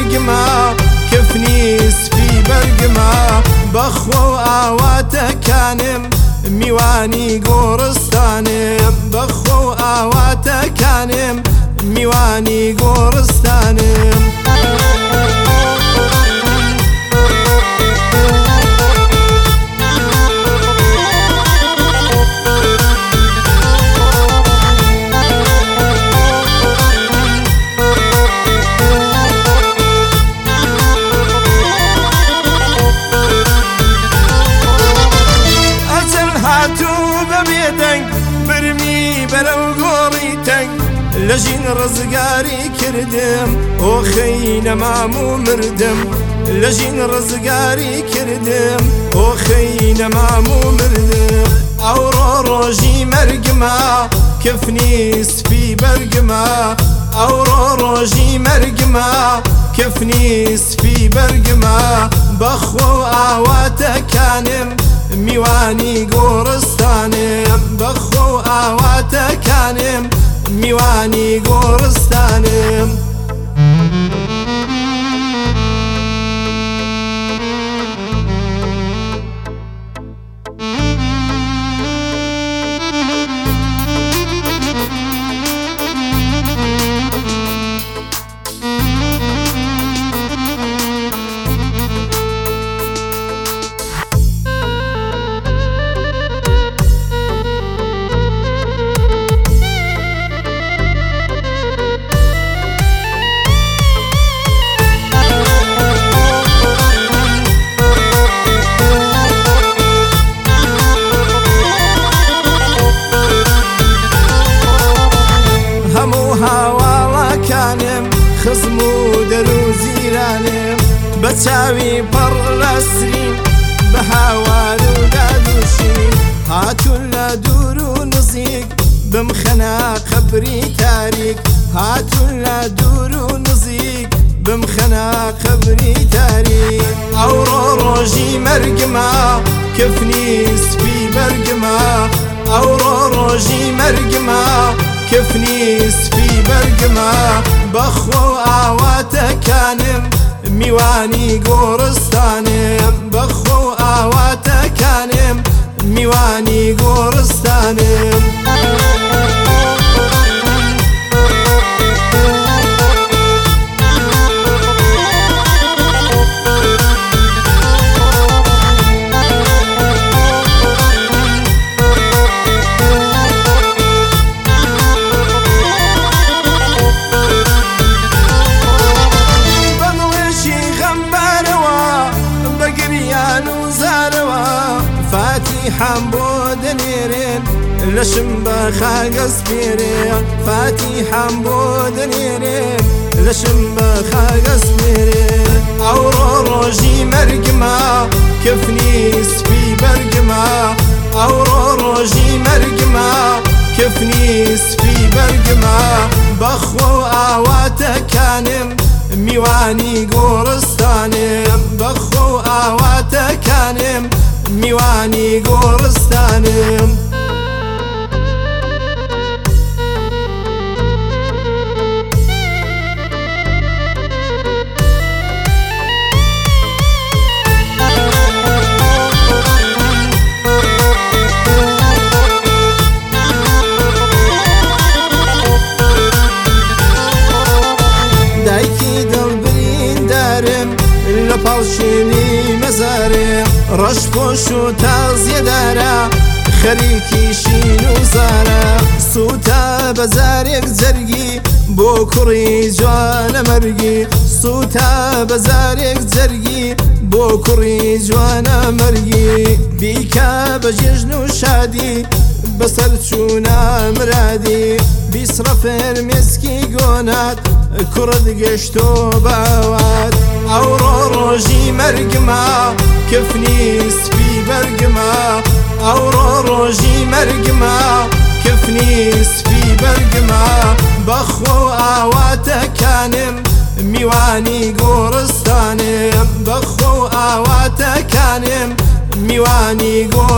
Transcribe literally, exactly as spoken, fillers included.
مەرگما کفنی سپی بەرگما بەخۆ و ئاواتەکانم میوانی گۆڕستانم بەخۆ و ئاواتەکانم میوانی گۆڕستانم لەژین ڕزگاری کردم ئۆخەی نەمام و مردم لەژین ڕزگاری کردم ئۆخەی نەمام و مردم ئەوڕۆ ڕۆژی مەرگما کفنی سپی بەرگما ئەوڕۆ ڕۆژی مەرگما کفنی سپی بەرگما بەخۆ و ئاواتەکانم میوانی گۆڕستانم بەخۆ و ئاواتەکانم میوانی گۆڕستانم خزم و دەرو زیرانم بە چاوی پەڕ لەسرین بە هاوار و دادوشین هاتوون لە دوور و نزیک بمخەنە قەبری تاریک هاتوون لە دوور و نزیک بمخەنە قەبری تاریک ئەوڕۆ ڕۆژی مەرگما کفنی سپی بەرگما ئەوڕۆ ڕۆژی مەرگما کفنی سپی بەرگما بەخۆ و ئاواتەکانم میوانی گۆڕستانم بەخۆ و ئاواتەکانم میوانی گۆڕستانم فاتیحەم بۆ دەنێرێن لەشم بە خاگەز پێرێن فاتیحەم بۆ دەنێرێن لەشم بە خاگەز پێرێن ئەوڕۆ ڕۆژی مەرگما کفنی سپی بەرگما ئەوڕۆ ڕۆژی مەرگما کفنی سپی بەرگما بەخۆ و ئاواتەکانم میوانی گۆڕستانم بەخۆ و ئاواتەکانم میوانی گۆڕستانم دایکی دڵبریندارم لە پاڵشێنی مەزارم ڕەشپۆش و تازیەدارە خەریکی شین و زارە سوتە بەزارێک جەرگی بۆ کوڕی جوانە مەرگی سوتە بەزارێک جەرگی بۆ کوڕی جوانە مەرگی بیکە بە جێژن و شادی بەسەر چوونە مرادی بیسڕە فێرمێسکی گۆنات کوڕت گەشتۆ باوات ئەوڕۆ ڕۆژی مەرگما کفنی سپی بەرگما ئەوڕۆ ڕۆژی مەرگما کفنی سپی بەرگما بەخۆ و ئاواتەکانم میوانی گۆڕستانم بەخۆ و ئاواتەکانم میوانی گۆ